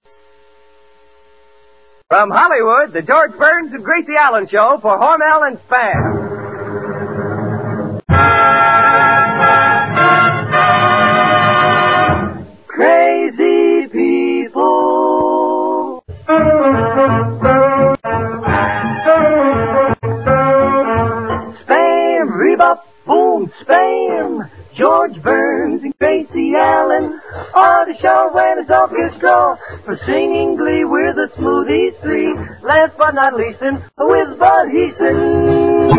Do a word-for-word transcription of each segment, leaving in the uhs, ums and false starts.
From Hollywood, the George Burns and Gracie Allen Show for Hormel and Spam. Crazy people. Spam, rebop, boom, spam. George Burns and Gracie Allen are the show when it's orchestra for singing glee. We're the Smoothies Three. Last but not least, with Bud Heason.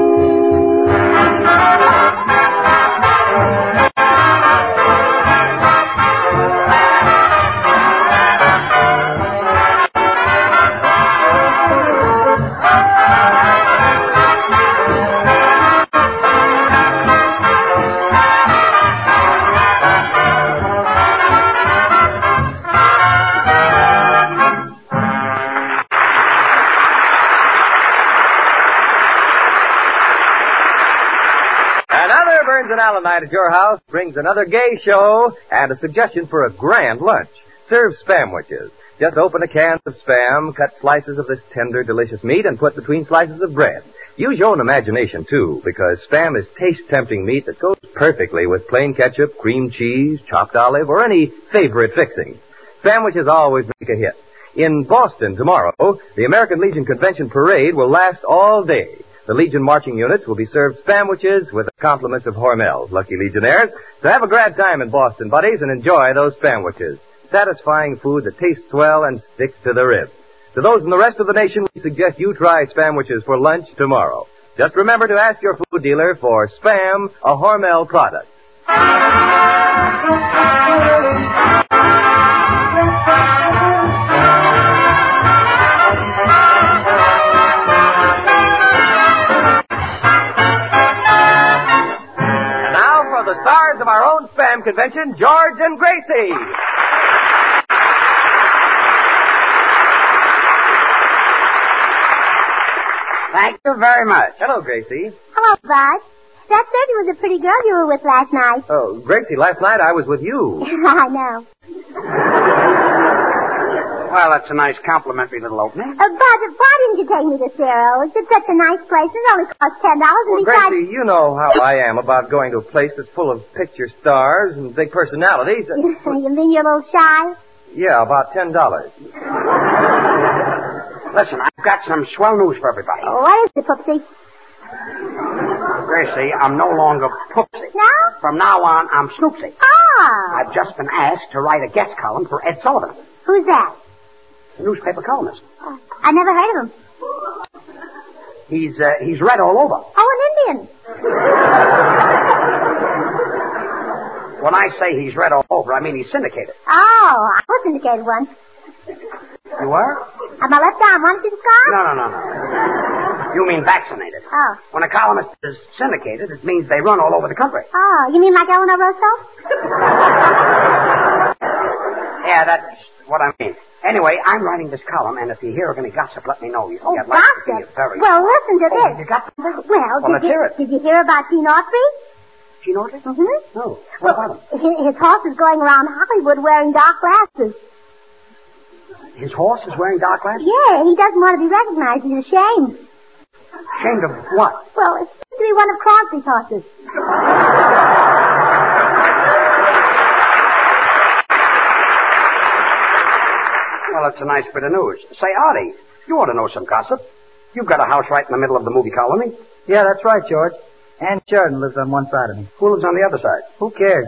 Burns and Allen night at your house brings another gay show and a suggestion for a grand lunch. Serve Spamwiches. Just open a can of Spam, cut slices of this tender, delicious meat, and put between slices of bread. Use your own imagination, too, because Spam is taste-tempting meat that goes perfectly with plain ketchup, cream cheese, chopped olive, or any favorite fixing. Spamwiches always make a hit. In Boston tomorrow, the American Legion Convention Parade will last all day. The Legion marching units will be served Spamwiches with compliments of Hormel. Lucky Legionnaires. So have a grand time in Boston, buddies, and enjoy those Spamwiches. Satisfying food that tastes well and sticks to the ribs. To those in the rest of the nation, we suggest you try Spamwiches for lunch tomorrow. Just remember to ask your food dealer for Spam, a Hormel product. The stars of our own Spam convention, George and Gracie. Thank you very much. Hello, Gracie. Hello, Bud. That certainly was a pretty girl you were with last night. Oh, Gracie, last night I was with you. I know. Well, that's a nice complimentary little opening. Uh, Bud, why didn't you take me to Ciro's? It's such a nice place. It only costs ten dollars. Well, and besides... Gracie, you know how I am about going to a place that's full of picture stars and big personalities. You mean you're a little shy? Yeah, about ten dollars. Listen, I've got some swell news for everybody. Oh, what is it, Poopsie? Gracie, I'm no longer Poopsie. No? From now on, I'm Snoopsy. Oh. I've just been asked to write a guest column for Ed Sullivan. Who's that? The newspaper columnist. Oh, I never heard of him. He's, uh, he's read all over. Oh, an Indian. When I say he's read all over, I mean he's syndicated. Oh, I was syndicated once. You were? On my left arm. Want to see the scar? No, no, no, no. You mean vaccinated. Oh. When a columnist is syndicated, it means they run all over the country. Oh, you mean like Eleanor Roosevelt? Yeah, that's what I mean. Anyway, I'm writing this column, and if you hear of any gossip, let me know. You see, Oh, I'd like to gossip? be a very... Well, listen to Oh, this. you got something? Well, Well, did, let's you, hear it. did you hear about Gene Autry? Gene Autry? Mm-hmm. No. What Well, about him? his, his horse is going around Hollywood wearing dark glasses. His horse is wearing dark glasses? Yeah, he doesn't want to be recognized. He's ashamed. Ashamed of what? Well, it seems to be one of Crosby's horses. Well, that's a nice bit of news. Say, Artie, you ought to know some gossip. You've got a house right in the middle of the movie colony. Yeah, that's right, George. Ann Sheridan lives on one side of me. Who lives on the other side? Who cares?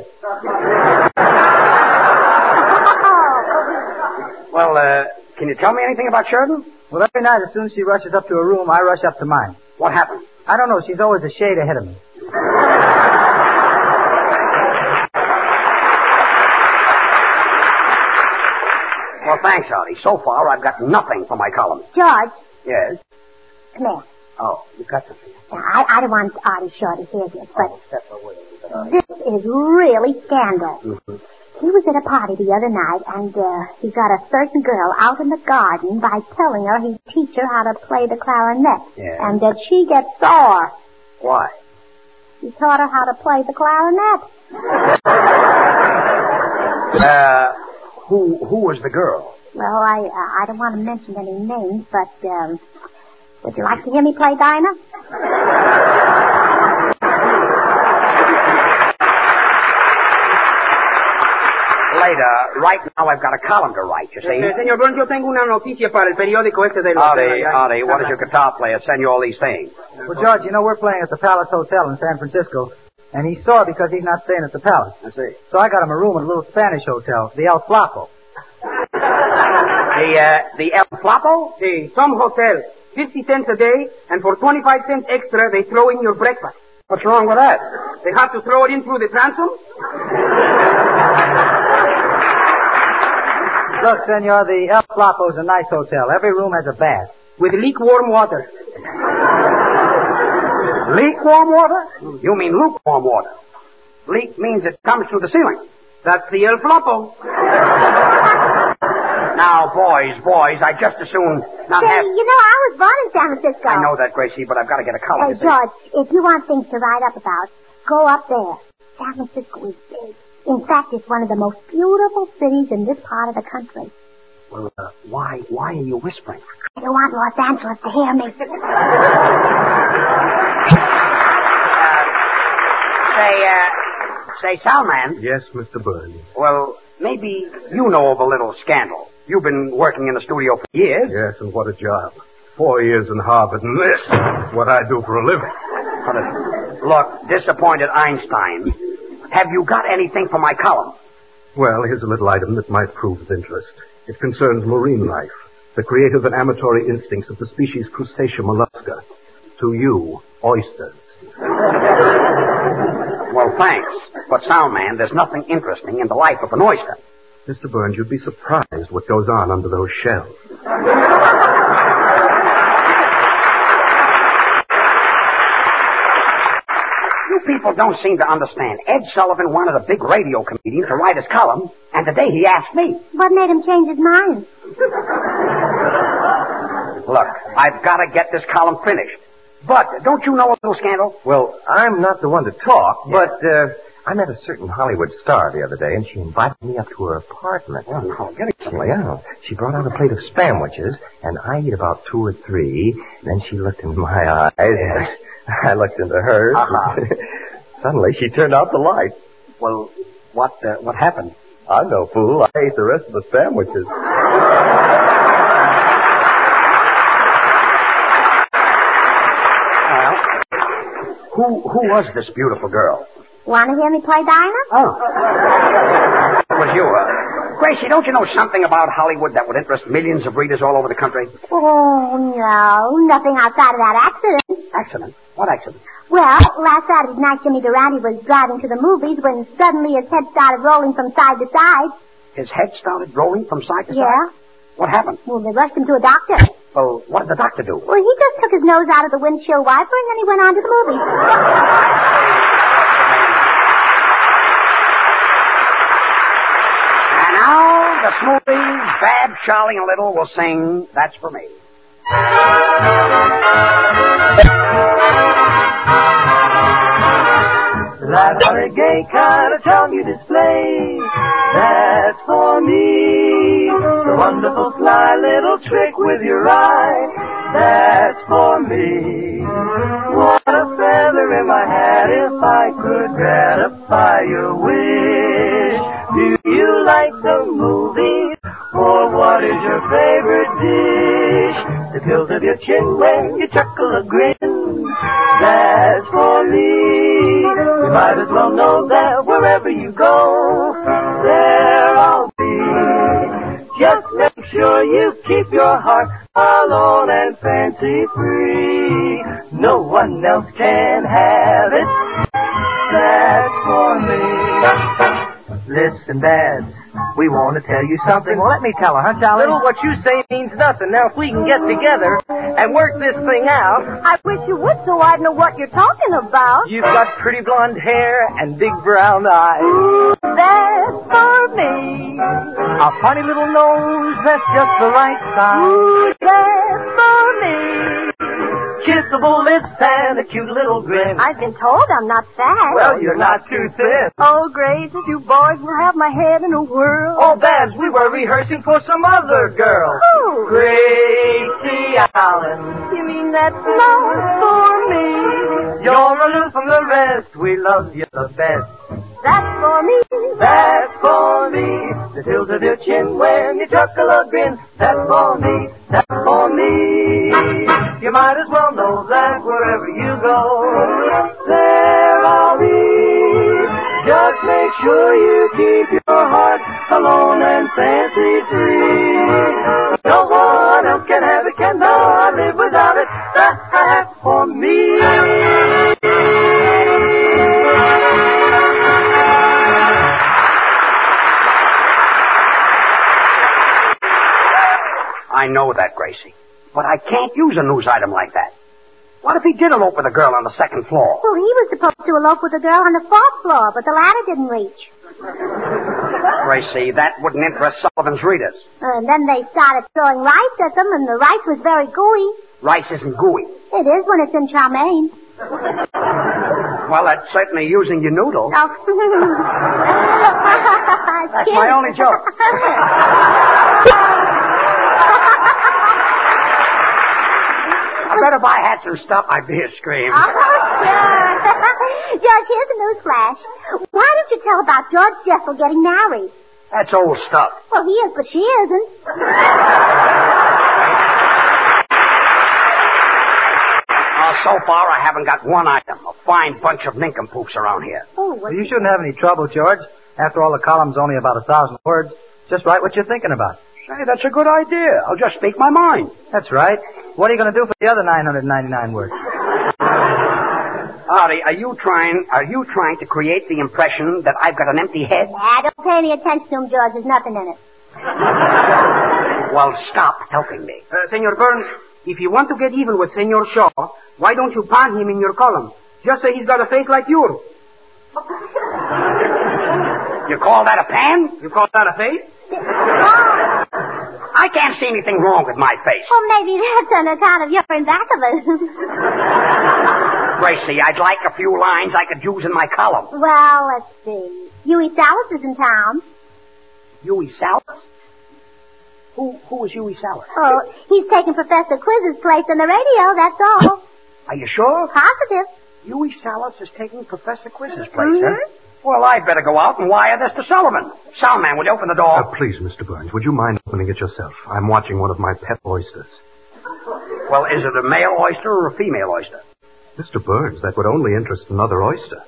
Well, uh, can you tell me anything about Sheridan? Well, every night as soon as she rushes up to her room, I rush up to mine. What happened? I don't know. She's always a shade ahead of me. Well, thanks, Artie. So far, I've got nothing for my column. George, Yes? come here. Oh, you've got something. Now, I, I don't want Artie Shaw to hear this, but Oh, step away. this is really scandal. Mm-hmm. He was at a party the other night, and uh, he got a certain girl out in the garden by telling her he'd teach her how to play the clarinet. Yeah. And that she gets sore. Why? He taught her how to play the clarinet. Uh, who, who was the girl? Well, I uh, I don't want to mention any names, but um, would you like to hear me play Dinah? Later, right now I've got a column to write, you see. Eh, señor Burns, yo tengo una noticia para el periódico ese de los... Artie, Artie, what does your guitar player send you all these things? Well, George, you know, we're playing at the Palace Hotel in San Francisco, and he's sore because he's not staying at the Palace. I see. So I got him a room at a little Spanish hotel, the El Flaco. The, uh, the El Flaco? Sí, some hotel. fifty cents a day, and for twenty-five cents extra, they throw in your breakfast. What's wrong with that? They have to throw it in through the transom? Look, senor, the El Flaco's a nice hotel. Every room has a bath. With lukewarm water. Lukewarm water? You mean lukewarm water. Leak means it comes through the ceiling. That's the El Flaco. Now, boys, boys, I just as soon not Say, have... you know, I was born in San Francisco. I know that, Gracie, but I've got to get a column. Hey, George, if you want things to write up about, go up there. San Francisco is big. In fact, it's one of the most beautiful cities in this part of the country. Well, uh, why, why are you whispering? I don't want Los Angeles to hear me. uh, say, uh, say, Salman. Yes, Mister Burns. Well, maybe you know of a little scandal. You've been working in the studio for years. Yes, and what a job. Four years in Harvard, and this is what I do for a living. What a... Look, disappointed Einstein. Have you got anything for my column? Well, here's a little item that might prove of interest. It concerns marine life, the creative and amatory instincts of the species Crustacea mollusca. To you, oysters. Well, thanks. But, Soundman, there's nothing interesting in the life of an oyster. Mister Burns, you'd be surprised what goes on under those shells. You people don't seem to understand. Ed Sullivan wanted a big radio comedian to write his column, and today he asked me. What made him change his mind? Look, I've got to get this column finished. But don't you know a little scandal? Well, I'm not the one to talk, yeah. but uh, I met a certain Hollywood star the other day, and she invited me up to her apartment. Well, no, get it. Well, yeah. She brought out a plate of sandwiches, and I ate about two or three. Then she looked into my eyes, and I looked into hers. Uh-huh. Suddenly, she turned out the light. Well, what uh, what happened? I'm no fool. I ate the rest of the sandwiches. Who who was this beautiful girl? Want to hear me play Dinah? Oh. It was you, uh. Gracie, don't you know something about Hollywood that would interest millions of readers all over the country? Oh, no. Nothing outside of that accident. Accident? What accident? Well, last Saturday night, Jimmy Durante was driving to the movies when suddenly his head started rolling from side to side. His head started rolling from side to yeah. side? What happened? Well, they rushed him to a doctor. Well, what did the doctor do? Well, he just took his nose out of the windshield wiper and then he went on to the movies. And now, the Smoothies, Bab, Charlie, and Little will sing That's For Me. Light on a gay kind of tongue you display. That's for me. The wonderful sly little trick with your eye. That's for me. What a feather in my hat if I could gratify your wish. Do you like the movies? Or what is your favorite dish? The tilt of your chin when you chuckle a grin. That's for me. You might as well know that wherever you go, there I'll be. Just make sure you keep your heart alone and fancy free. No one else can have it. That's for me. Listen, Dad, we want to tell you something. Well, let me tell her, huh, Charlie? Little, what you say means nothing. Now, if we can get together and work this thing out... I wish you would so I'd know what you're talking about. You've got pretty blonde hair and big brown eyes. Ooh, that's for me. A funny little nose that's just the right size. Ooh, that's for me. Kiss sensible lips and a cute little grin. I've been told I'm not fat. Well, you're not too thin. Oh, Grace, if you boys will have my head in a whirl. Oh, Babs, we were rehearsing for some other girl. Who? Gracie Allen. You mean that's love for me? You're aloof from the rest. We love you the best. That's for me. That's for me. The tilt of your chin when you chuckle or grin. That's for me. That's for me. You might as well know that wherever you go, there I'll be. Just make sure you keep your heart alone and fancy free. No one else can have it, cannot live without it. That's for me. I know that, Gracie. But I can't use a news item like that. What if he did elope with a girl on the second floor? Well, he was supposed to elope with a girl on the fourth floor, but the ladder didn't reach. Gracie, that wouldn't interest Sullivan's readers. Uh, and then they started throwing rice at them, and the rice was very gooey. Rice isn't gooey. It is when it's in chow mein. Well, that's certainly using your noodle. Oh. That's my only joke. I bet if I had some stuff, I'd be a scream. Oh, sure. George, here's a news flash. Why don't you tell about George Jessel getting married? That's old stuff. Well, he is, but she isn't. Uh, so far, I haven't got one item. A fine bunch of nincompoops around here. Oh, Well, you shouldn't have any trouble, George. After all, the column's only about a thousand words. Just write what you're thinking about. Say, that's a good idea. I'll just speak my mind. That's right. What are you going to do for the other nine hundred ninety-nine words? Artie, are you trying, are you trying to create the impression that I've got an empty head? Nah, don't pay any attention to him, George. There's nothing in it. Well, stop helping me. Uh, Senor Burns, if you want to get even with Senor Shaw, why don't you pan him in your column? Just say he's got a face like yours. You call that a pan? You call that a face? I can't see anything wrong with my face. Well, maybe that's on account of you're in back of us. Gracie, I'd like a few lines I could use in my column. Well, let's see. Huey Salas is in town. Huey Salas? Who, who is Huey Salas? Oh, he's taking Professor Quiz's place on the radio, that's all. Are you sure? Positive. Huey Salas is taking Professor Quiz's place, Mm-hmm. huh? Well, I'd better go out and wire this to Sullivan. Soundman, would you open the door? Uh, please, Mister Burns, would you mind opening it yourself? I'm watching one of my pet oysters. Well, is it a male oyster or a female oyster? Mister Burns, that would only interest another oyster.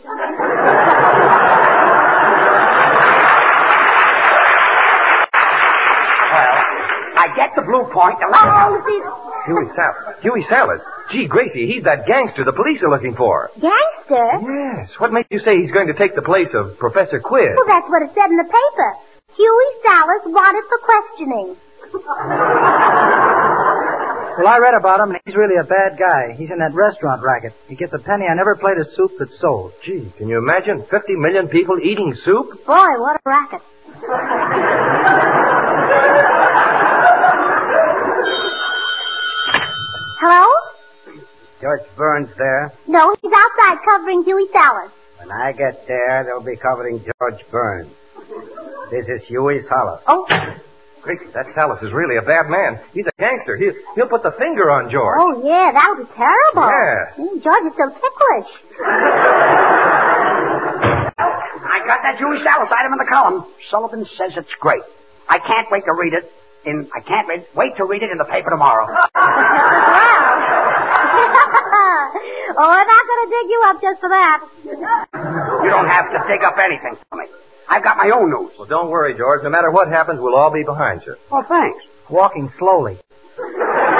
I get the blue point. Oh, see... Huey Salas. Huey Salas. Gee, Gracie, he's that gangster the police are looking for. Gangster? Yes. What makes you say he's going to take the place of Professor Quiz? Well, that's what it said in the paper. Huey Salas wanted for questioning. Well, I read about him, and he's really a bad guy. He's in that restaurant racket. He gets a penny on every plate of soup that's sold. Gee, can you imagine fifty million people eating soup? Boy, what a racket. Hello? George Burns there. No, he's outside covering Huey Salas. When I get there, they'll be covering George Burns. This is Huey Salas. Oh. Gracie, that Salas is really a bad man. He's a gangster. He'll, he'll put the finger on George. Oh, yeah, that would be terrible. Yeah. Mm, George is so ticklish. I got that Huey Salas item in the column. Sullivan says it's great. I can't wait to read it in, I can't wait, wait to read it in the paper tomorrow. Well. Oh, we're not going to dig you up just for that. You don't have to dig up anything for me. I've got my own news. Well, don't worry, George. No matter what happens, we'll all be behind you. Oh, thanks. Walking slowly. What's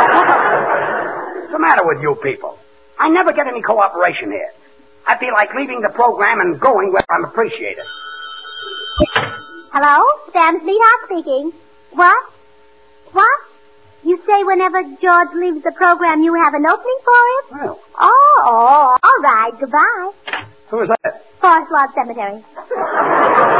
the matter with you people? I never get any cooperation here. I feel like leaving the program and going where I'm appreciated. Hello? Sam Sweetheart speaking. What? What? You say whenever George leaves the program you have an opening for him? Well. Oh, oh, all right. Goodbye. Who is that? Forest Lawn Cemetery.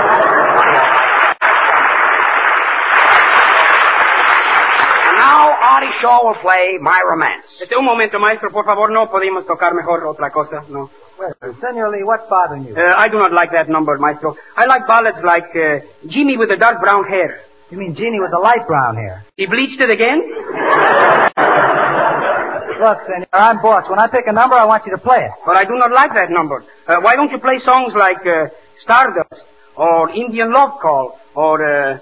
And now, Artie Shaw will play My Romance. Este, un momento, maestro, por favor, no podemos tocar mejor otra cosa, no. Well, Senor Lee, what's bothering you? Uh, I do not like that number, maestro. I like ballads like uh, Jimmy with the dark brown hair. You mean Jeannie with the light brown hair? He bleached it again? Look, Senor, I'm boss. When I pick a number, I want you to play it. But I do not like that number. Uh, why don't you play songs like uh, Stardust or Indian Love Call or... Uh...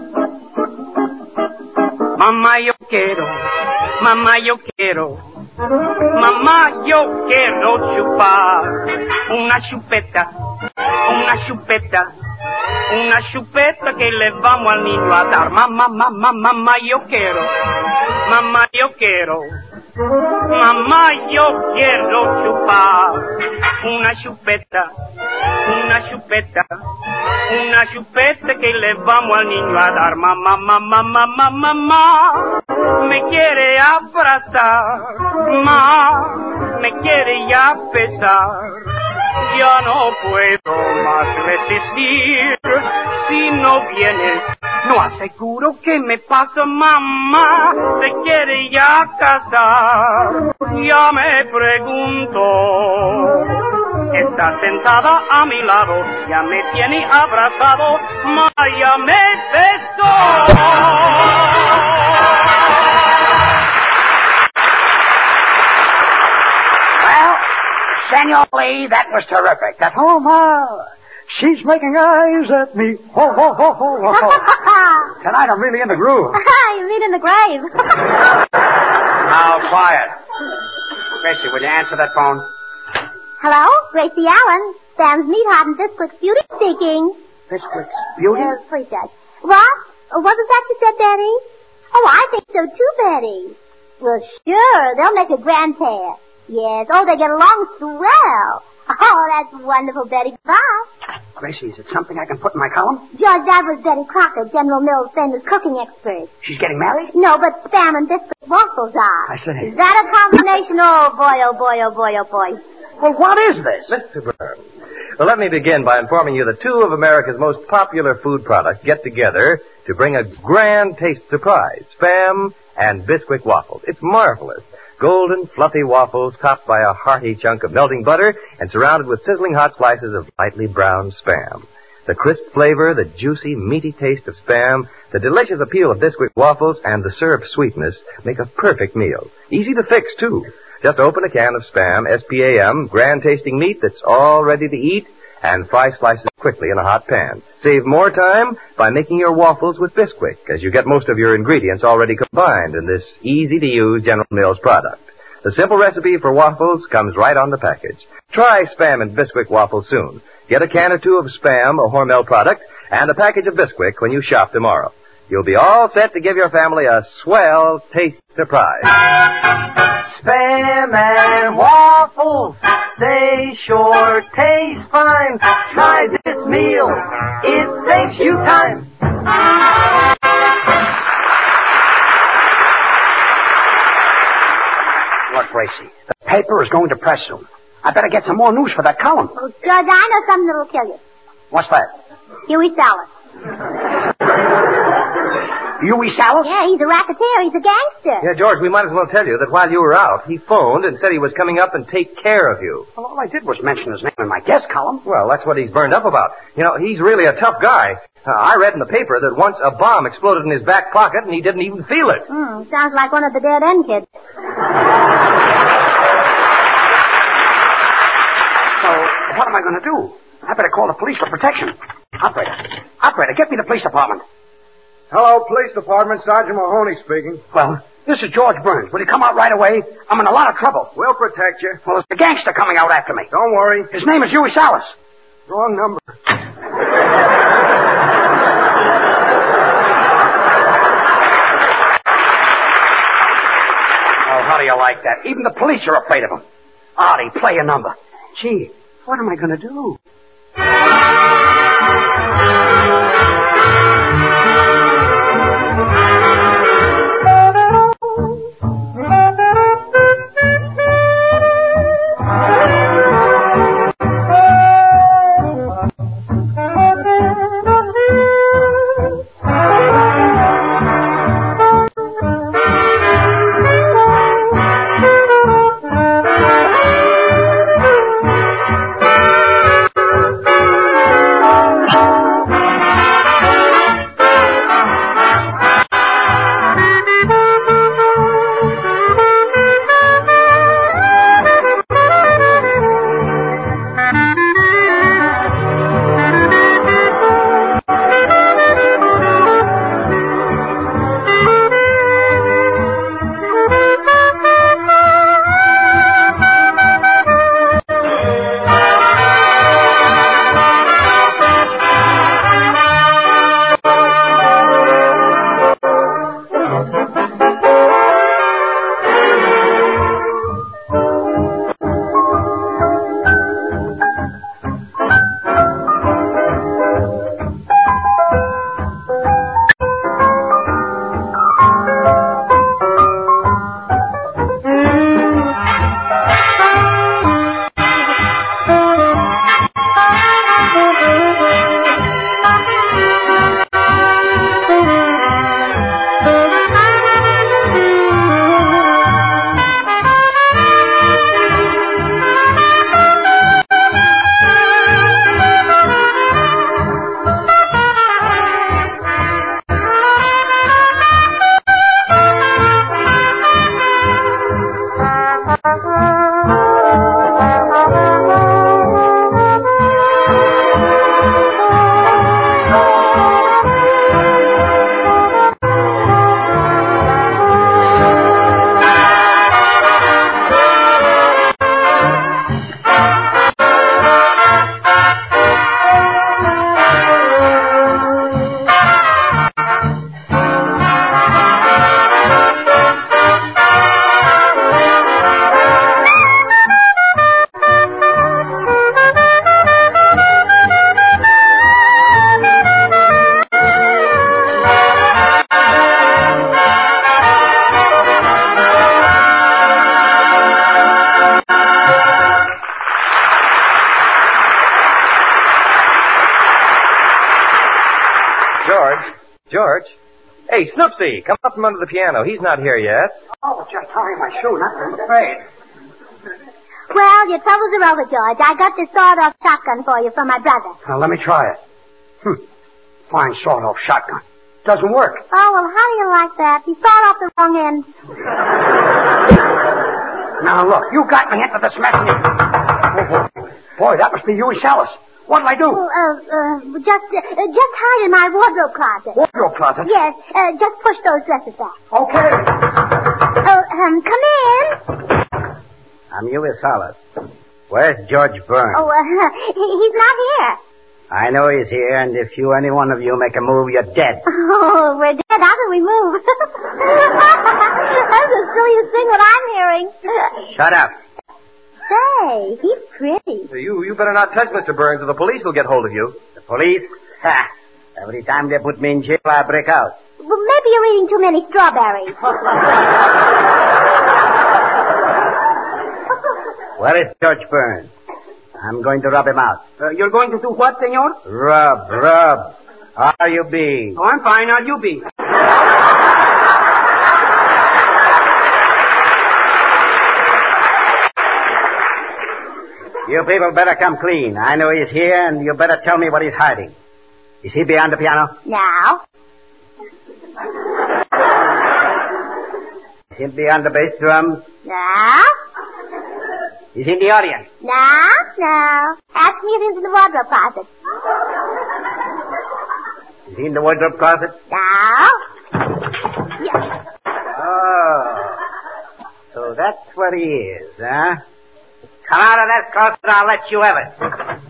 Mamá, yo quiero, mamá, yo quiero, mamá, yo quiero chupar una chupeta, una chupeta, una chupeta que le vamos al niño a dar. Mamá, mamá, mamá, yo quiero, mamá, yo quiero, mamá, yo quiero chupar una chupeta, una chupeta, una chupeta que le vamos al niño a dar. Mamá, mamá, mamá, mamá, me quiere abrazar, mamá, me quiere ya besar. Ya no puedo más resistir, si no vienes, no aseguro que me pasa, mamá, se quiere ya casar. Ya me pregunto, está sentada a mi lado, ya me tiene abrazado, ma, ya me besó. Well, Senor Lee, that was terrific. That, Oh, my. She's making eyes at me. Ho, ho, ho, ho, ho, ho. tonight I'm really in the groove. You mean in the grave. Now, quiet. Gracie, will you answer that phone? Hello? Gracie Allen. Sam's Meatheart and Bisquick's Beauty speaking. Bisquick's Beauty? Uh, please, Judge. What? Uh, Wasn't that you said, Betty? Oh, I think so too, Betty. Well, sure. They'll make a grand pair. Yes. Oh, they get along swell. Oh, that's wonderful, Betty. Bye. Gracie, is it something I can put in my column? Judge, that was Betty Crocker, General Mills' famous cooking expert. She's getting married? No, but Spam and Biscuit waffles are. I see. Is that a combination? Oh, boy, oh, boy, oh, boy, oh, boy. Well, what is this? Mister Burns, well, let me begin by informing you that two of America's most popular food products get together to bring a grand taste surprise, Spam and Bisquick waffles. It's marvelous. Golden, fluffy waffles topped by a hearty chunk of melting butter and surrounded with sizzling hot slices of lightly browned Spam. The crisp flavor, the juicy, meaty taste of Spam, the delicious appeal of Bisquick waffles, and the syrup sweetness make a perfect meal. Easy to fix, too. Just open a can of Spam, S P A M, grand-tasting meat that's all ready to eat, and fry slices quickly in a hot pan. Save more time by making your waffles with Bisquick, as you get most of your ingredients already combined in this easy-to-use General Mills product. The simple recipe for waffles comes right on the package. Try Spam and Bisquick waffles soon. Get a can or two of Spam, a Hormel product, and a package of Bisquick when you shop tomorrow. You'll be all set to give your family a swell taste surprise. Spam and waffles, they sure taste fine. Try this meal, it saves you time. Look, Gracie, the paper is going to press soon. I better get some more news for that column. Oh, Judge, I know something that'll kill you. What's that? Huey Sallis. Huey Sallis? Yeah, he's a racketeer. He's a gangster. Yeah, George, we might as well tell you that while you were out, he phoned and said he was coming up and take care of you. Well, all I did was mention his name in my guest column. Well, that's what he's burned up about. You know, he's really a tough guy. Uh, I read in the paper that once a bomb exploded in his back pocket and he didn't even feel it. Hmm, sounds like one of the dead end kids. So, what am I going to do? I better call the police for protection. Operator, operator, get me the police department. Hello, police department. Sergeant Mahoney speaking. Well, this is George Burns. Will you come out right away? I'm in a lot of trouble. We'll protect you. Well, there's a gangster coming out after me. Don't worry. His name is Huey Sallis. Wrong number. Oh, how do you like that? Even the police are afraid of him. Artie, play a number. Gee, what am I going to do? Hey, Snoopsy, come up from under the piano. He's not here yet. Oh, just tying my shoe, not I'm afraid. Well, your troubles are over, George. I got this sawed-off shotgun for you from my brother. Now, let me try it. Hmm. Fine sawed-off shotgun. Doesn't work. Oh, well, how do you like that? You sawed off the wrong end. Now, look, you got me into this mess. And you... oh, boy. boy, that must be Huey Salas. What'll I do? Oh, uh, uh, just, uh, just hide in my wardrobe closet. Wardrobe closet? Yes, uh, just push those dresses back. Okay. Oh, um, come in. I'm Huey Salas. Where's George Burns? Oh, uh, he, he's not here. I know he's here, and if you, any one of you, make a move, you're dead. Oh, we're dead. How can we move? That's the silliest thing that I'm hearing. Shut up. Say, he's pretty. You, you better not touch Mister Burns or the police will get hold of you. The police? Ha! Every time they put me in jail, I break out. Well, maybe you're eating too many strawberries. Where is George Burns? I'm going to rub him out. Uh, you're going to do what, senor? Rub, rub. How are you be? Oh, I'm fine. How'd you be? You people better come clean. I know he's here, and you better tell me what he's hiding. Is he behind the piano? Now? Is he behind the bass drum? Now? He's in the audience. Now? Now? Ask me if he's in the wardrobe closet. Is he in the wardrobe closet? Now? Yes. Oh. So that's what he is, huh? Come out of that closet and I'll let you have it.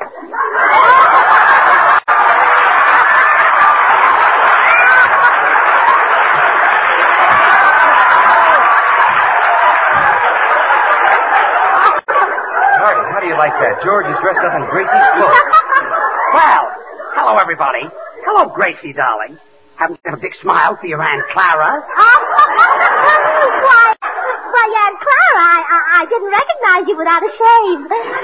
How do you like that? George is dressed up in Gracie's clothes. Well, hello, everybody. Hello, Gracie, darling. Haven't you got a big smile for your Aunt Clara? why, why, Aunt Clara, I, I, I didn't recognize you without a shave.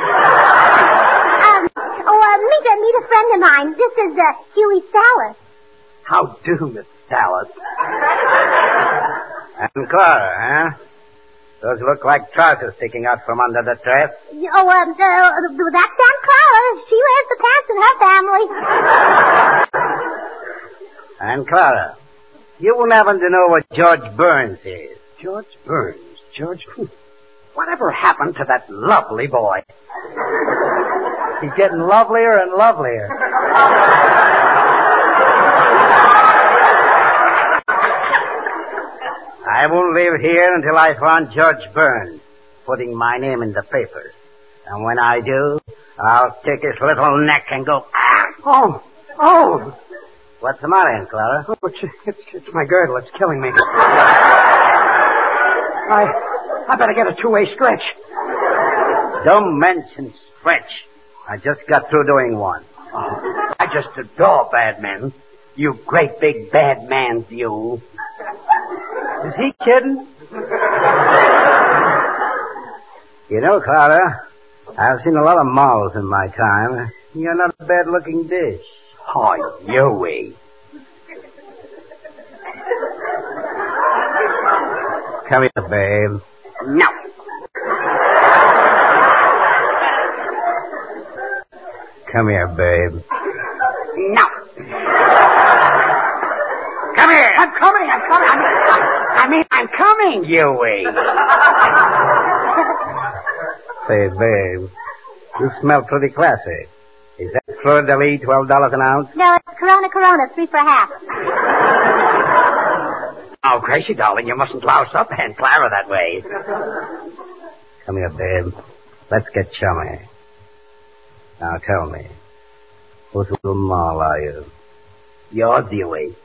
um, oh, uh, meet a, meet a friend of mine. This is, uh, Huey Salas. How do, Miss Dallas? And Clara, huh? Those look like trousers sticking out from under the dress. Oh, um, uh, that's Aunt Clara. She wears the pants in her family. And Clara, you wouldn't happen to know what George Burns is. George Burns? George who? Whatever happened to that lovely boy? He's getting lovelier and lovelier. I won't leave here until I find George Burns putting my name in the papers. And when I do, I'll take his little neck and go, ah! Oh, oh. What's the matter, Aunt Clara? Oh, it's, it's, it's my girdle. It's killing me. I, I better get a two-way stretch. Don't mention stretch. I just got through doing one. Oh, I just adore bad men. You great big bad man, you. Is he kidding? You know, Clara, I've seen a lot of mouths in my time. You're not a bad-looking dish. Oh, Huey. Come here, babe. No. Come here, babe. No. Come here. I'm coming. I'm coming. I mean, I mean I'm coming, Huey. Say, babe, you smell pretty classy. Is that Fleur de Lis, twelve dollars an ounce? No, it's Corona Corona, three for half. Oh, Gracie, darling, you mustn't louse up Aunt Clara that way. Come here, babe. Let's get chummy. Now tell me, whose little moll are you? Yours, Huey.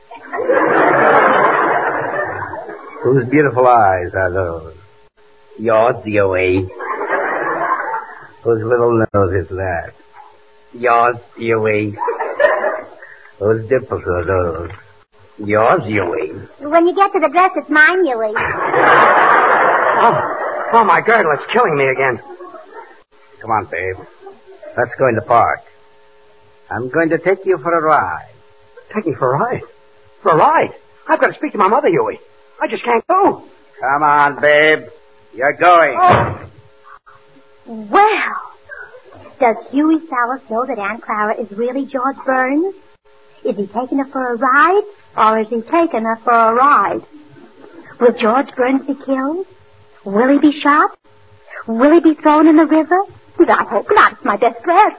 Whose beautiful eyes are those? Yours, Huey. Whose little nose is that? Yours, Huey. Whose dimples are those? Yours, Huey. When you get to the dress, it's mine, Huey. Oh, oh, my girdle, it's killing me again. Come on, babe. Let's go in the park. I'm going to take you for a ride. Take me for a ride? For a ride? I've got to speak to my mother, Huey. I just can't go. Come on, babe. You're going. Oh. Well, does Huey Salas know that Aunt Clara is really George Burns? Is he taking her for a ride, or is he taking her for a ride? Will George Burns be killed? Will he be shot? Will he be thrown in the river? I hope not. It's my best dress.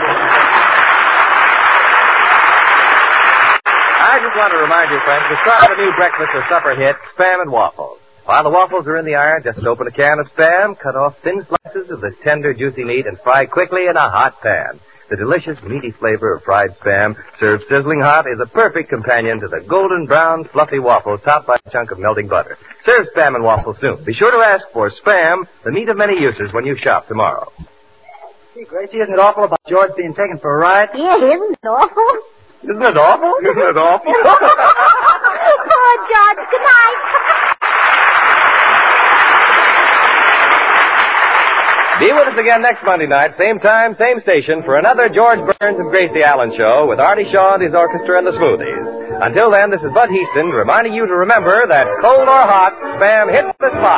I just want to remind you, friends, to try the new breakfast or supper hit, Spam and Waffles. While the waffles are in the iron, just open a can of Spam, cut off thin slices of this tender, juicy meat, and fry quickly in a hot pan. The delicious, meaty flavor of fried Spam, served sizzling hot, is a perfect companion to the golden brown, fluffy waffle topped by a chunk of melting butter. Serve Spam and Waffles soon. Be sure to ask for Spam, the meat of many uses, when you shop tomorrow. Gee, Gracie, isn't it awful about George being taken for a ride? Yeah, isn't it awful? Isn't it awful? Isn't it awful? Poor George. Good night. Be with us again next Monday night, same time, same station, for another George Burns and Gracie Allen show with Artie Shaw and his orchestra and the Smoothies. Until then, this is Bud Heaston reminding you to remember that cold or hot, Spam hits the spot.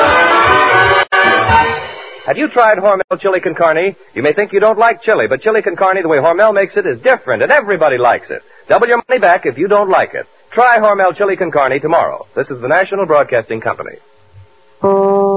Have you tried Hormel Chili Con Carne? You may think you don't like chili, but Chili Con Carne, the way Hormel makes it, is different, and everybody likes it. Double your money back if you don't like it. Try Hormel Chili Con Carne tomorrow. This is the National Broadcasting Company.